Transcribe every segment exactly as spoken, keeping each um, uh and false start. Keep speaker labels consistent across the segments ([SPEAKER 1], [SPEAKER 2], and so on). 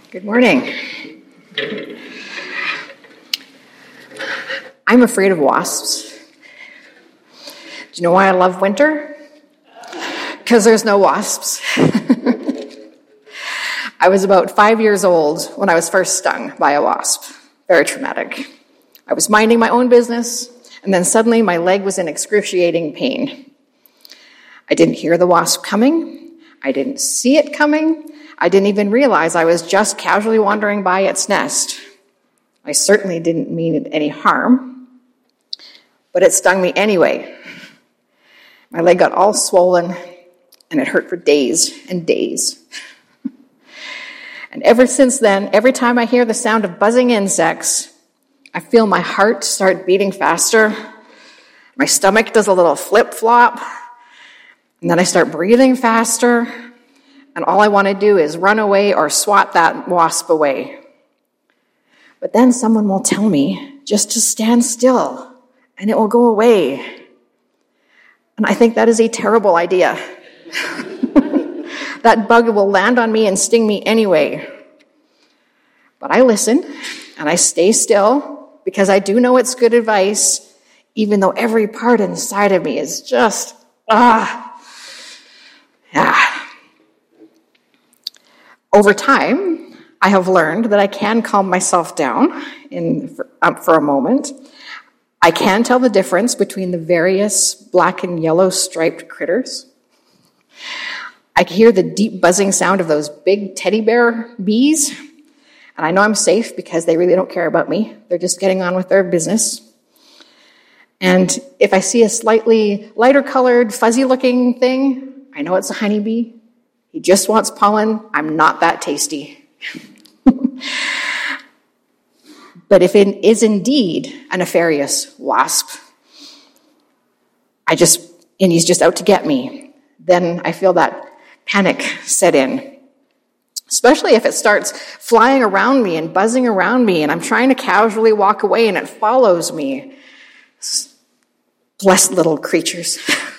[SPEAKER 1] Good morning. I'm afraid of wasps. Do you know why I love winter? Because there's no wasps. I was about five years old when I was first stung by a wasp. Very traumatic. I was minding my own business, and then suddenly my leg was in excruciating pain. I didn't hear the wasp coming. I didn't see it coming. I didn't even realize I was just casually wandering by its nest. I certainly didn't mean it any harm, but it stung me anyway. My leg got all swollen, and it hurt for days and days. And ever since then, every time I hear the sound of buzzing insects, I feel my heart start beating faster. My stomach does a little flip-flop, and then I start breathing faster. And all I want to do is run away or swat that wasp away. But then someone will tell me just to stand still, and it will go away. And I think that is a terrible idea. That bug will land on me and sting me anyway. But I listen, and I stay still, because I do know it's good advice, even though every part inside of me is just, ah, yeah. Over time, I have learned that I can calm myself down in, for, um, for a moment. I can tell the difference between the various black and yellow striped critters. I can hear the deep buzzing sound of those big teddy bear bees, and I know I'm safe because they really don't care about me. They're just getting on with their business. And if I see a slightly lighter colored, fuzzy looking thing, I know it's a honeybee. He just wants pollen. I'm not that tasty. But if it is indeed a nefarious wasp, I just, and he's just out to get me, then I feel that panic set in. Especially if it starts flying around me and buzzing around me, and I'm trying to casually walk away and it follows me. Blessed little creatures.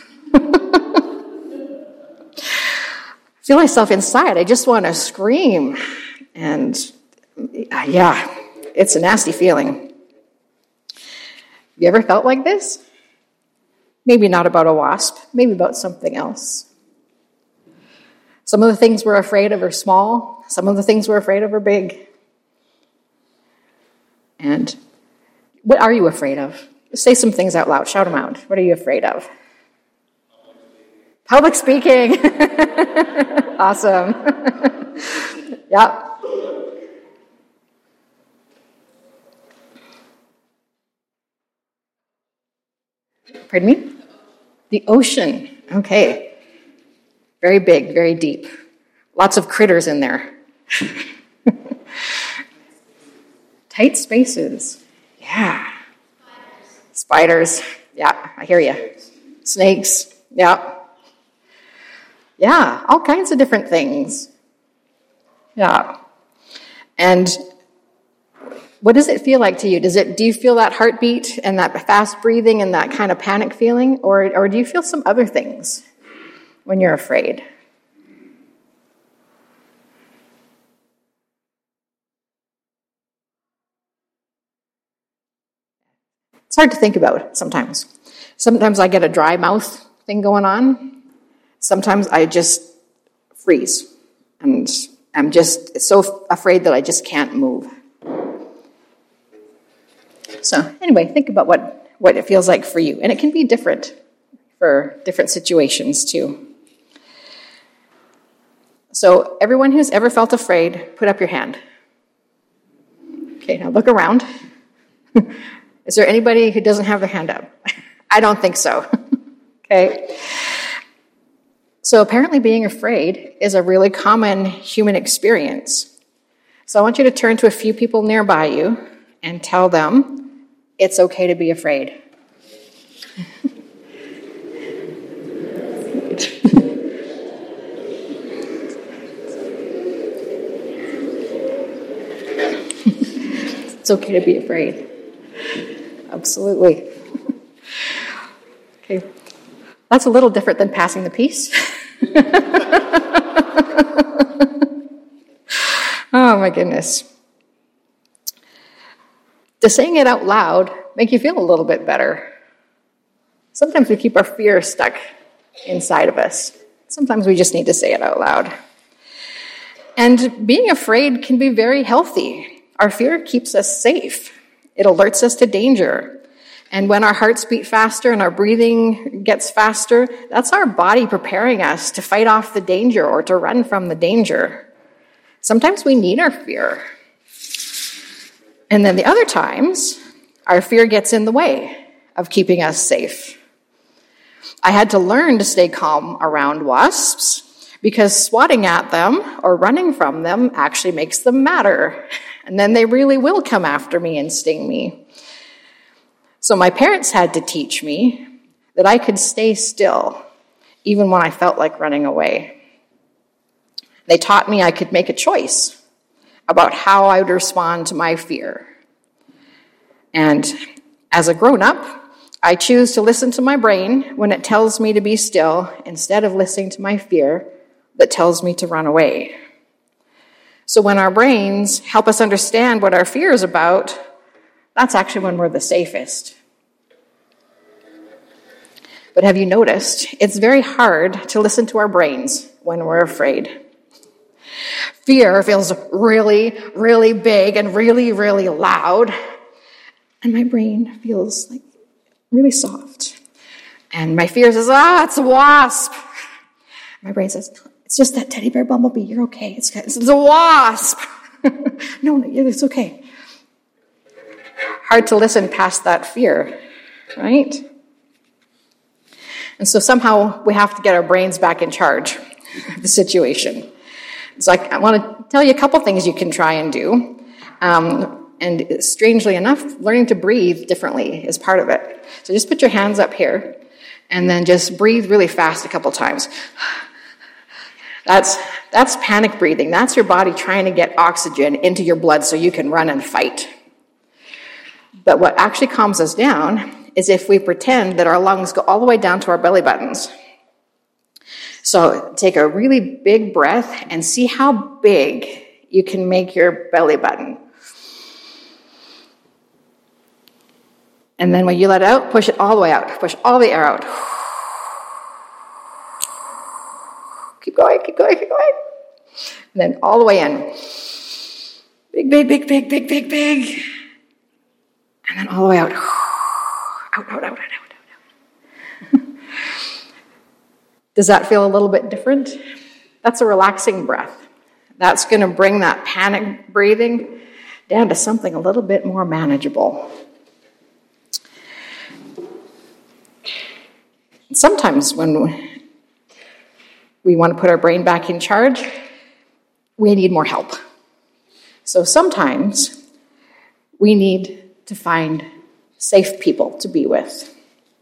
[SPEAKER 1] I feel myself inside. I just want to scream. And yeah, it's a nasty feeling. You ever felt like this? Maybe not about a wasp, maybe about something else. Some of the things we're afraid of are small. Some of the things we're afraid of are big. And what are you afraid of? Say some things out loud. Shout them out. What are you afraid of? Public speaking. Awesome. Yeah. Pardon me? The ocean. Okay. Very big, very deep. Lots of critters in there. Tight spaces. Yeah. Spiders. Yeah, I hear you. Snakes. Yeah. Yeah, all kinds of different things. Yeah. And what does it feel like to you? Does it, do you feel that heartbeat and that fast breathing and that kind of panic feeling? Or, or do you feel some other things when you're afraid? It's hard to think about sometimes. Sometimes I get a dry mouth thing going on. Sometimes I just freeze, and I'm just so afraid that I just can't move. So anyway, think about what, what it feels like for you. And it can be different for different situations too. So everyone who's ever felt afraid, put up your hand. Okay, now look around. Is there anybody who doesn't have their hand up? I don't think so. Okay. So apparently being afraid is a really common human experience. So I want you to turn to a few people nearby you and tell them it's okay to be afraid. It's okay to be afraid. Absolutely. Okay. That's a little different than passing the peace. Oh, Oh, my goodness. Does saying it out loud make you feel a little bit better? Sometimes we keep our fear stuck inside of us. Sometimes we just need to say it out loud. And being afraid can be very healthy. Our fear keeps us safe. It alerts us to danger. And when our hearts beat faster and our breathing gets faster, that's our body preparing us to fight off the danger or to run from the danger. Sometimes we need our fear. And then the other times, our fear gets in the way of keeping us safe. I had to learn to stay calm around wasps because swatting at them or running from them actually makes them madder. And then they really will come after me and sting me. So my parents had to teach me that I could stay still even when I felt like running away. They taught me I could make a choice about how I would respond to my fear. And as a grown-up, I choose to listen to my brain when it tells me to be still instead of listening to my fear that tells me to run away. So when our brains help us understand what our fear is about, that's actually when we're the safest. But have you noticed, it's very hard to listen to our brains when we're afraid. Fear feels really, really big and really, really loud. And my brain feels like really soft. And my fear says, ah, it's a wasp. My brain says, it's just that teddy bear bumblebee. You're okay. It's, it's a wasp. no, no, it's okay. Hard to listen past that fear, right? And so somehow we have to get our brains back in charge of the situation. So I, I want to tell you a couple things you can try and do. Um, and strangely enough, learning to breathe differently is part of it. So just put your hands up here and then just breathe really fast a couple times. That's, that's panic breathing. That's your body trying to get oxygen into your blood so you can run and fight. But what actually calms us down is if we pretend that our lungs go all the way down to our belly buttons. So take a really big breath and see how big you can make your belly button. And then when you let it out, push it all the way out. Push all the air out. Keep going, keep going, keep going. And then all the way in. Big, big, big, big, big, big, big. And then all the way out. Out, out, out, out, out, out. Does that feel a little bit different? That's a relaxing breath. That's going to bring that panic breathing down to something a little bit more manageable. Sometimes when we want to put our brain back in charge, we need more help. So sometimes we need to find safe people to be with.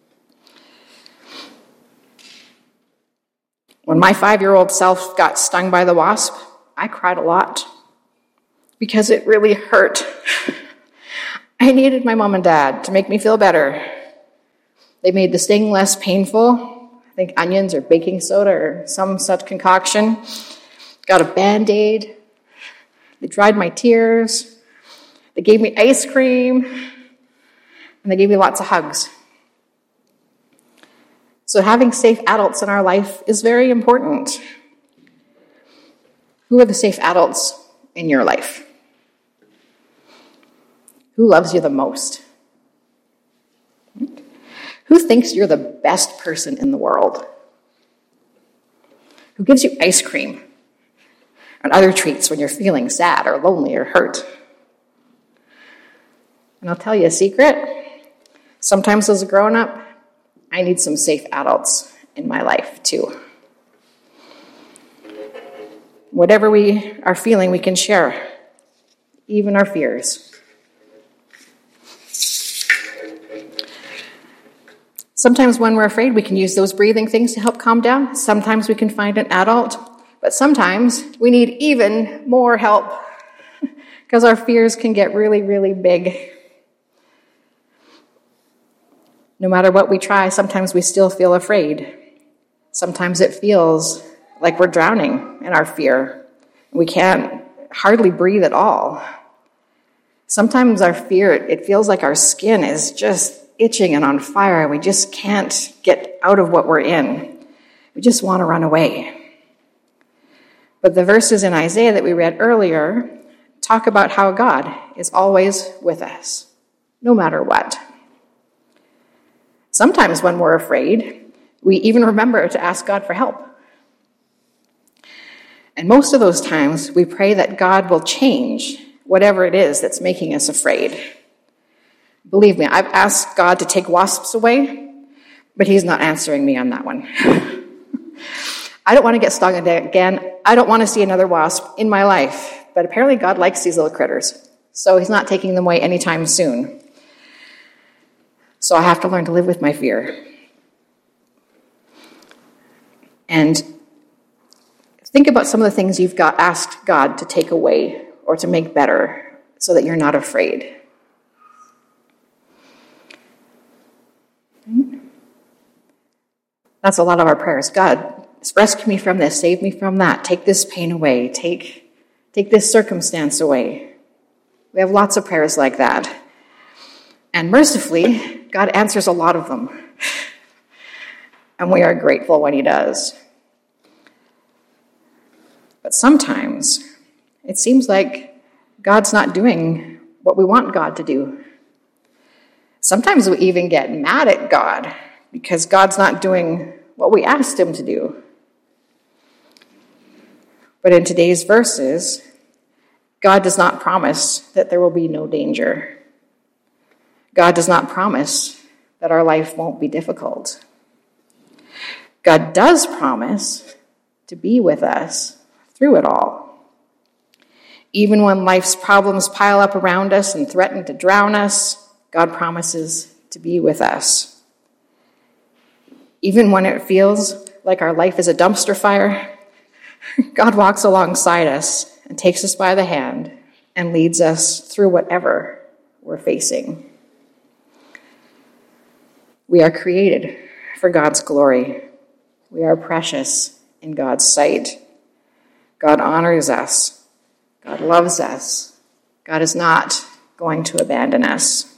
[SPEAKER 1] When my five-year-old self got stung by the wasp, I cried a lot because it really hurt. I needed my mom and dad to make me feel better. They made the sting less painful. I think onions or baking soda or some such concoction. Got a Band-Aid. They dried my tears. They gave me ice cream. And they gave me lots of hugs. So having safe adults in our life is very important. Who are the safe adults in your life? Who loves you the most? Who thinks you're the best person in the world? Who gives you ice cream and other treats when you're feeling sad or lonely or hurt? And I'll tell you a secret. Sometimes as a grown-up, I need some safe adults in my life too. Whatever we are feeling, we can share, even our fears. Sometimes when we're afraid, we can use those breathing things to help calm down. Sometimes we can find an adult, but sometimes we need even more help because our fears can get really, really big. No matter what we try, sometimes we still feel afraid. Sometimes it feels like we're drowning in our fear. We can't hardly breathe at all. Sometimes our fear, it feels like our skin is just itching and on fire, and we just can't get out of what we're in. We just want to run away. But the verses in Isaiah that we read earlier talk about how God is always with us, no matter what. Sometimes when we're afraid, we even remember to ask God for help. And most of those times, we pray that God will change whatever it is that's making us afraid. Believe me, I've asked God to take wasps away, but he's not answering me on that one. I don't want to get stung again. I don't want to see another wasp in my life. But apparently God likes these little critters, so he's not taking them away anytime soon. So I have to learn to live with my fear. And think about some of the things you've got asked God to take away or to make better so that you're not afraid. That's a lot of our prayers. God, rescue me from this, save me from that, take this pain away, take, take this circumstance away. We have lots of prayers like that. And mercifully, God answers a lot of them. And we are grateful when he does. But sometimes it seems like God's not doing what we want God to do. Sometimes we even get mad at God because God's not doing what we asked him to do. But in today's verses, God does not promise that there will be no danger. God does not promise that our life won't be difficult. God does promise to be with us through it all. Even when life's problems pile up around us and threaten to drown us, God promises to be with us. Even when it feels like our life is a dumpster fire, God walks alongside us and takes us by the hand and leads us through whatever we're facing. We are created for God's glory. We are precious in God's sight. God honors us. God loves us. God is not going to abandon us.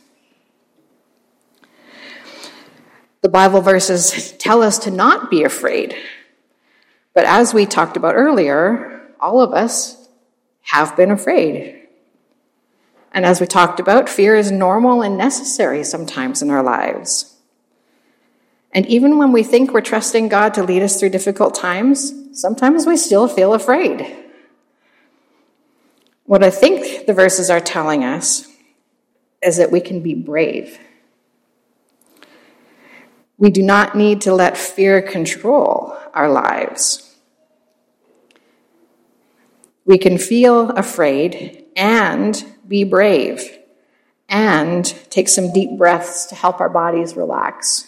[SPEAKER 1] The Bible verses tell us to not be afraid. But as we talked about earlier, all of us have been afraid. And as we talked about, fear is normal and necessary sometimes in our lives. And even when we think we're trusting God to lead us through difficult times, sometimes we still feel afraid. What I think the verses are telling us is that we can be brave. We do not need to let fear control our lives. We can feel afraid and be brave and take some deep breaths to help our bodies relax.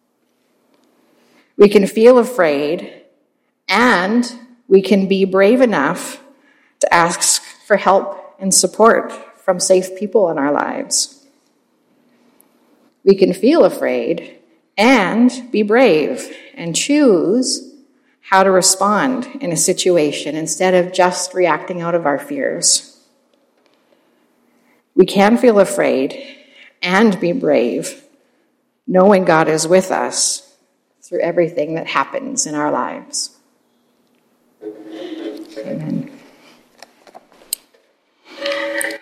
[SPEAKER 1] We can feel afraid and we can be brave enough to ask for help and support from safe people in our lives. We can feel afraid and be brave and choose how to respond in a situation instead of just reacting out of our fears. We can feel afraid and be brave, knowing God is with us through everything that happens in our lives. Amen.